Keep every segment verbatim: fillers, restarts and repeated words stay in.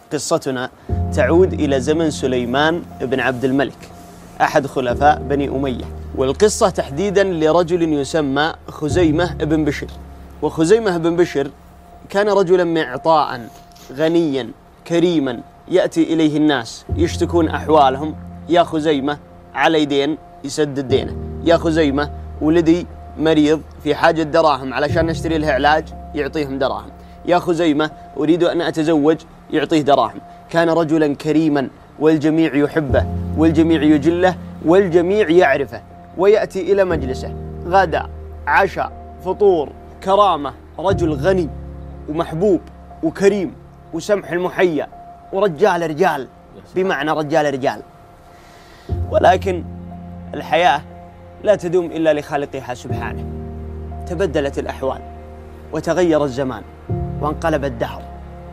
قصتنا تعود إلى زمن سليمان بن عبد الملك أحد خلفاء بني أمية، والقصة تحديدا لرجل يسمى خزيمة بن بشر. وخزيمة بن بشر كان رجلا معطاء غنيا كريما، يأتي إليه الناس يشتكون أحوالهم: يا خزيمة علي دين يسدد دينه، يا خزيمة ولدي مريض في حاجة دراهم علشان نشتري له علاج يعطيهم دراهم، يا خزيمة أريد أن أتزوج يعطيه دراهم. كان رجلا كريما والجميع يحبه والجميع يجله والجميع يعرفه، ويأتي إلى مجلسه غداء عشاء فطور كرامة، رجل غني ومحبوب وكريم وسمح المحيا ورجال رجال، بمعنى رجال رجال. ولكن الحياة لا تدوم إلا لخالقها سبحانه. تبدلت الأحوال وتغير الزمان وانقلب الدهر،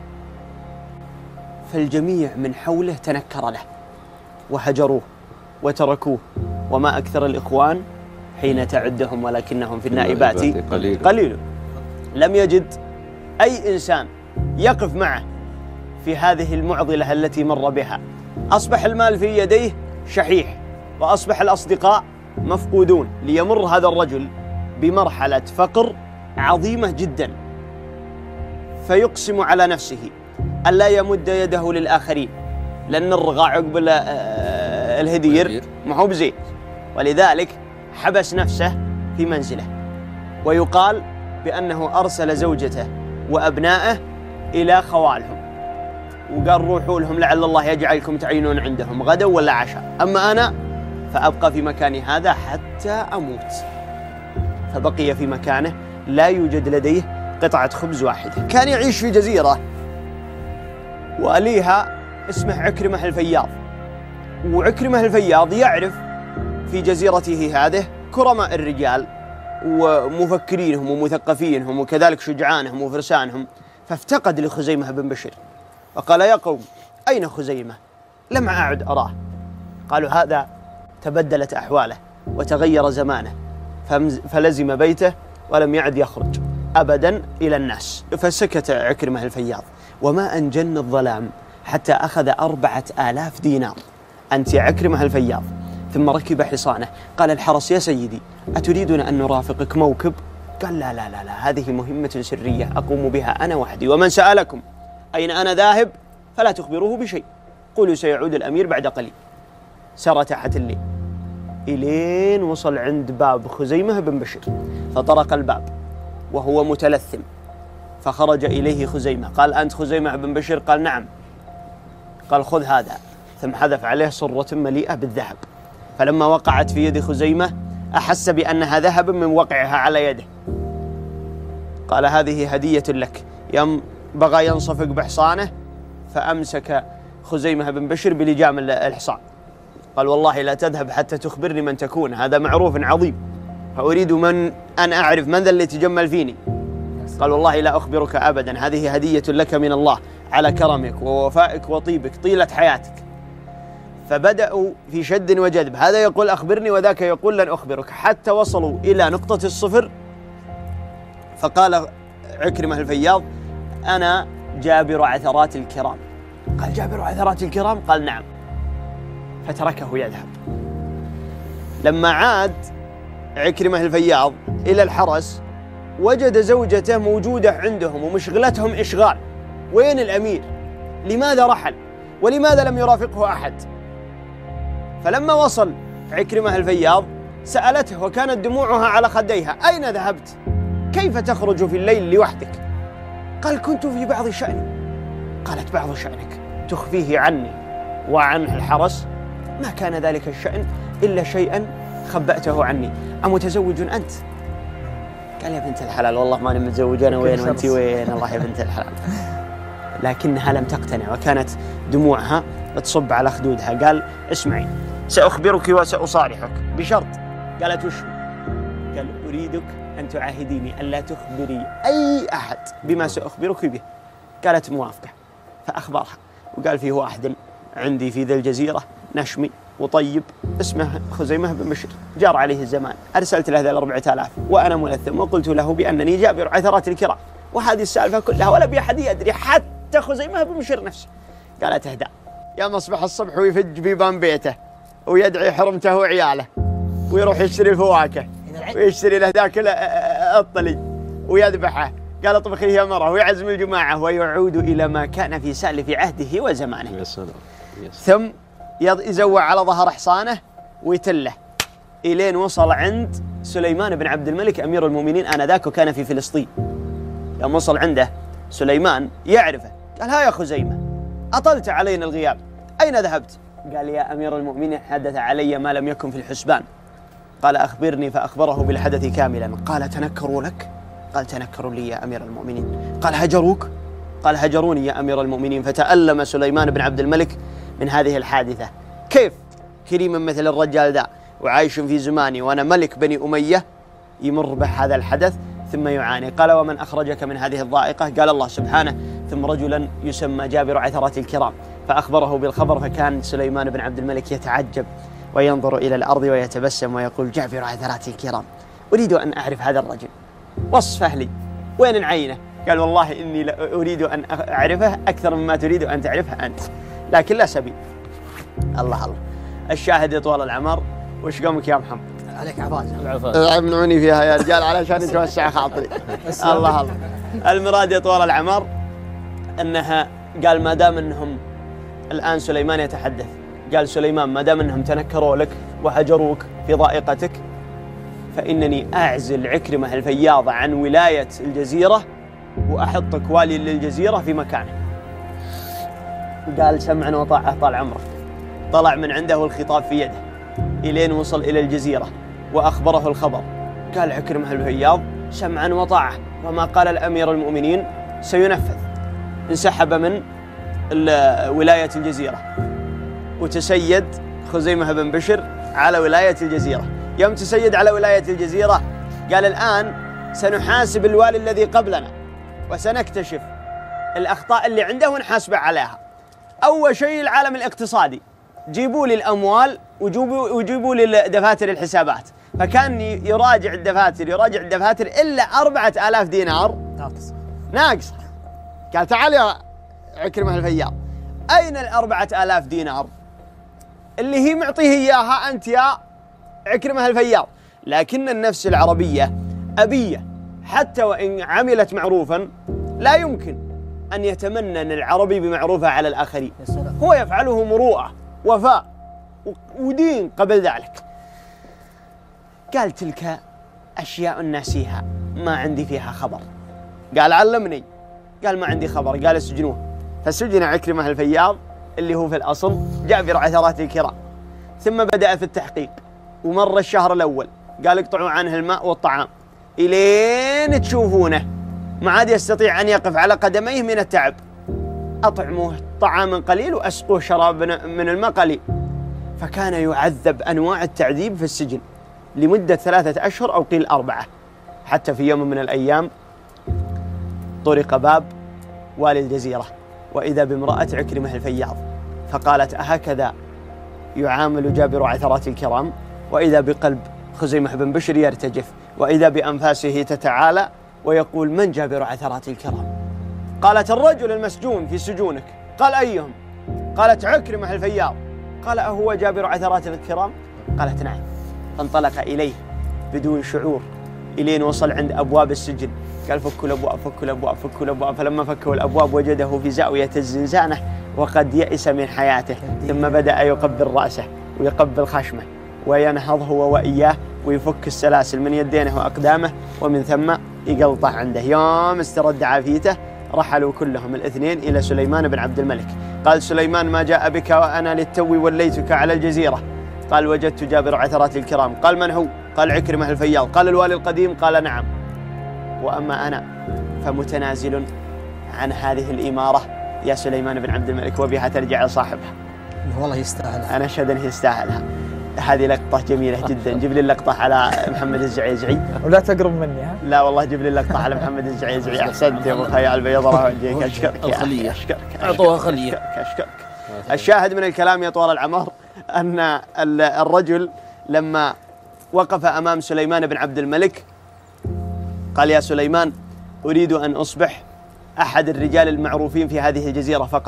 فالجميع من حوله تنكر له وهجروه وتركوه. وما أكثر الإخوان حين تعدهم ولكنهم في النائبات قليل, قليل. لم يجد أي إنسان يقف معه في هذه المعضلة التي مر بها. أصبح المال في يديه شحيح، وأصبح الأصدقاء مفقودون، ليمر هذا الرجل بمرحلة فقر عظيمة جدا، فيقسم على نفسه ألا يمد يده للآخرين، لأن الرغاء عقب الهدير ما هو بزين، ولذلك حبس نفسه في منزله. ويقال بأنه أرسل زوجته وأبنائه إلى خوالهم وقال: روحوا لهم لعل الله يجعلكم تعينون عندهم غدا ولا عشاء، أما أنا فأبقى في مكاني هذا حتى أموت. فبقي في مكانه لا يوجد لديه قطعة خبز واحدة. كان يعيش في جزيرة وأليها اسمه عكرمة الفياض، وعكرمة الفياض يعرف في جزيرته هذه كرماء الرجال ومفكرينهم ومثقفينهم وكذلك شجعانهم وفرسانهم، فافتقد لخزيمة بن بشر وقال: يا قوم أين خزيمة؟ لم أعد أراه. قالوا: هذا تبدلت أحواله وتغير زمانه، فلزم بيته ولم يعد يخرج أبدا إلى الناس. فسكت عكرمة الفياض، وما أن جن الظلام حتى أخذ أربعة آلاف دينار. أنت يا عكرمة الفياض. ثم ركب حصانه. قال الحرس: يا سيدي أتريدنا أن نرافقك موكب؟ قال: لا لا لا لا، هذه مهمة سرية أقوم بها أنا وحدي، ومن سألكم أين أنا ذاهب فلا تخبروه بشيء، قولوا سيعود الأمير بعد قليل. سار تحت الليل إلين وصل عند باب خزيمة بن بشر، فطرق الباب وهو متلثم، فخرج إليه خزيمة. قال: أنت خزيمة بن بشر؟ قال: نعم. قال: خذ هذا. ثم حذف عليه صرة مليئة بالذهب، فلما وقعت في يد خزيمة أحس بأنها ذهب من وقعها على يده. قال: هذه هدية لك. يم بغى ينصفق بحصانه، فأمسك خزيمة بن بشر بلجام الحصان. قال: والله لا تذهب حتى تخبرني من تكون، هذا معروف عظيم، فأريد من أن أعرف من ذا اللي تجمل فيني. قال: والله لا أخبرك أبدا، هذه هدية لك من الله على كرمك ووفائك وطيبك طيلة حياتك. فبدأوا في شد وجذب، هذا يقول أخبرني وذاك يقول لن أخبرك، حتى وصلوا إلى نقطة الصفر. فقال عكرمة الفياض: أنا جابر عثرات الكرام. قال: جابر عثرات الكرام؟ قال: نعم. فتركه يذهب. لما عاد عكرمة الفياض إلى الحرس وجد زوجته موجودة عندهم ومشغلتهم إشغال. وين الأمير؟ لماذا رحل؟ ولماذا لم يرافقه أحد؟ فلما وصل عكرمة الفياض سألته وكانت دموعها على خديها: أين ذهبت؟ كيف تخرج في الليل لوحدك؟ قال: كنت في بعض شأني. قالت: بعض شأنك تخفيه عني وعن الحرس؟ ما كان ذلك الشأن إلا شيئا خبأته عني. أمتزوج أنت؟ قال: يا بنت الحلال والله ما أنا متزوج، أنا وين وأنت وين؟ الله يا بنت الحلال. لكنها لم تقتنع وكانت دموعها تصب على خدودها. قال: اسمعي، سأخبرك وسأصارحك بشرط. قالت: وش؟ قال: أريدك أن تعاهديني ألا تخبري أي أحد بما سأخبرك به. قالت: موافقة. فأخبرها وقال: فيه واحد عندي في ذا الجزيرة نشمي وطيب اسمه خزيمة بن بشر، جار عليه الزمان، أرسلت له ذا الأربعة آلاف وأنا ملثم، وقلت له بأنني جابر عثرات الكرام، وهذه السالفة كلها ولا بأحد يدري حتى خزيمة بن بشر نفسه. قالت اهدأ. يا مصبح الصبح ويفج بيبان بيته ويدعي حرمته وعياله ويروح يشتري الفواكه ويشتري له ذاك الطلي ويذبحه. قال اطبخيه يا مرة ويعزم الجماعة ويعود إلى ما كان في سالف عهده وزمانه. يا سلام. ثم يزوع على ظهر حصانه ويتله إلين وصل عند سليمان بن عبد الملك أمير المؤمنين آنذاك وكان في فلسطين. يوم وصل عنده سليمان يعرفه قال ها يا خزيمة أطلت علينا الغياب أين ذهبت؟ قال يا أمير المؤمنين حدث علي ما لم يكن في الحسبان. قال أخبرني فأخبره بالحدث كاملا. قال تنكروا لك؟ قال تنكروا لي يا أمير المؤمنين. قال هجروك؟ قال هجروني يا أمير المؤمنين. فتألم سليمان بن عبد الملك من هذه الحادثة. كيف كريم مثل الرجال ذا وعايش في زماني وأنا ملك بني أمية يمر بهذا الحدث ثم يعاني؟ قال ومن أخرجك من هذه الضائقة؟ قال الله سبحانه. ثم رجلا يسمى جابر عثرات الكرام فأخبره بالخبر. فكان سليمان بن عبد الملك يتعجب وينظر إلى الأرض ويتبسم ويقول جابر عثرات الكرام أريد أن أعرف هذا الرجل وصفه لي وين نعينه؟ قال والله إني أريد أن أعرفه أكثر مما تريد أن تعرفه أنت لكن لا سبيل. الله الله. الشاهد يا طوال العمر وش قومك يا محمد؟ عليك عفاز امنعوني فيها يا رجال علشان يتوسع خاطري. الله الله. المراد يا طوال العمر أنها قال ما دام أنهم الآن سليمان يتحدث قال سليمان ما دام أنهم تنكروا لك وهجروك في ضائقتك فإنني أعزل عكرمة الفياض عن ولاية الجزيرة وأحطك والي للجزيرة في مكانه. قال سمعا وطاعة طال عمرك. طلع من عنده الخطاب في يده إلين وصل إلى الجزيرة وأخبره الخبر. قال عكرمة الفياض سمعا وطاعة وما قال الأمير المؤمنين سينفذ. انسحب من ولاية الجزيرة وتسيد خزيمة بن بشر على ولاية الجزيرة. يوم تسيد على ولاية الجزيرة قال الآن سنحاسب الوالي الذي قبلنا وسنكتشف الأخطاء اللي عنده ونحاسبه عليها. أول شيء العالم الاقتصادي جيبوا لي الأموال وجيبوا, وجيبوا لي دفاتر الحسابات. فكان يراجع الدفاتر يراجع الدفاتر إلا أربعة آلاف دينار ناقصة ناقصة. قال تعال يا عكرمة الفياض أين الأربعة آلاف دينار اللي هي معطيه إياها أنت يا عكرمة الفياض؟ لكن النفس العربية أبية حتى وإن عملت معروفا لا يمكن أن يتمنن العربي بمعروفه على الآخرين. هو يفعله مروءة وفاء ودين قبل ذلك. قال تلك أشياء ناسيها ما عندي فيها خبر. قال علمني. قال ما عندي خبر. قال اسجنوه. فسجن عكرمة الفياض اللي هو في الأصل جابر عثرات الكرام. ثم بدأ في التحقيق ومر الشهر الأول. قال اقطعوا عنه الماء والطعام إلين تشوفونه ما عاد يستطيع أن يقف على قدميه من التعب. أطعموه طعاما قليل وأسقوه شراب من الماء قليل. فكان يعذب أنواع التعذيب في السجن لمدة ثلاثة أشهر أو قيل أربعة. حتى في يوم من الأيام طرق باب والي الجزيرة وإذا بامرأة عكرمة الفياض فقالت أهكذا يعامل جابر عثرات الكرام؟ وإذا بقلب خزيمة بن بشر يرتجف وإذا بأنفاسه تتعالى ويقول من جابر عثرات الكرام؟ قالت الرجل المسجون في سجونك. قال أيهم؟ قالت عكرمة الفياض. قال أهو جابر عثرات الكرام؟ قالت نعم. فانطلق إليه بدون شعور إلين وصل عند أبواب السجن. قال فكوا الأبواب فكوا الأبواب فكوا الأبواب. فلما فكوا الأبواب وجده في زاوية الزنزانة وقد يئس من حياته. ثم بدأ يقبل رأسه ويقبل خشمه وينهض هو وإياه ويفك السلاسل من يدينه وأقدامه ومن ثم يقلطه عنده. يوم استرد عافيته رحلوا كلهم الاثنين إلى سليمان بن عبد الملك. قال سليمان ما جاء بك وأنا للتو وليتك على الجزيرة؟ قال وجدت جابر عثرات الكرام. قال من هو؟ قال عكرمة الفياض. قال الوالي القديم؟ قال نعم. وأما أنا فمتنازل عن هذه الإمارة يا سليمان بن عبد الملك وبها ترجع لصاحبها. والله يستاهلها. أنا أشهد أنه يستاهلها. هذه لقطة جميلة جدا. جيب لي اللقطة على محمد الزعيزعي ولا تقرب مني. ها لا والله جيب لي اللقطة على محمد الزعيزعي. أحسنت يا أبو خيال بيض الله وجهك. أشكرك يا أشكرك أعطوها خلية. أشكرك. الشاهد من الكلام يا طوال العمر أن الرجل لما وقف أمام سليمان بن عبد الملك قال يا سليمان أريد أن أصبح أحد الرجال المعروفين في هذه الجزيرة فقط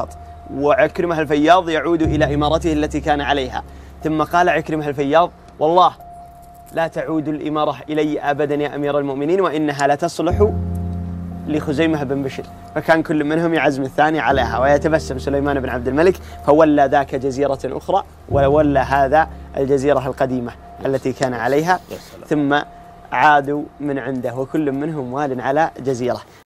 وعكرمة الفياض يعود إلى إمارته التي كان عليها. ثم قال عكرمة الفياض: والله لا تعود الإمارة إلي أبدا يا أمير المؤمنين، وإنها لا تصلح لخزيمة بن بشر. فكان كل منهم يعزم الثاني عليها. ويتبسم سليمان بن عبد الملك فولى ذاك جزيرة أخرى، وولى هذا الجزيرة القديمة التي كان عليها، ثم عادوا من عنده وكل منهم وال على جزيرة.